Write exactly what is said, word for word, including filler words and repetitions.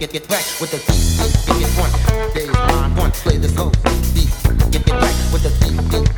Get get back with the beat, beat, get one. Days line one, play this whole beat. Get get back with the beat, beat.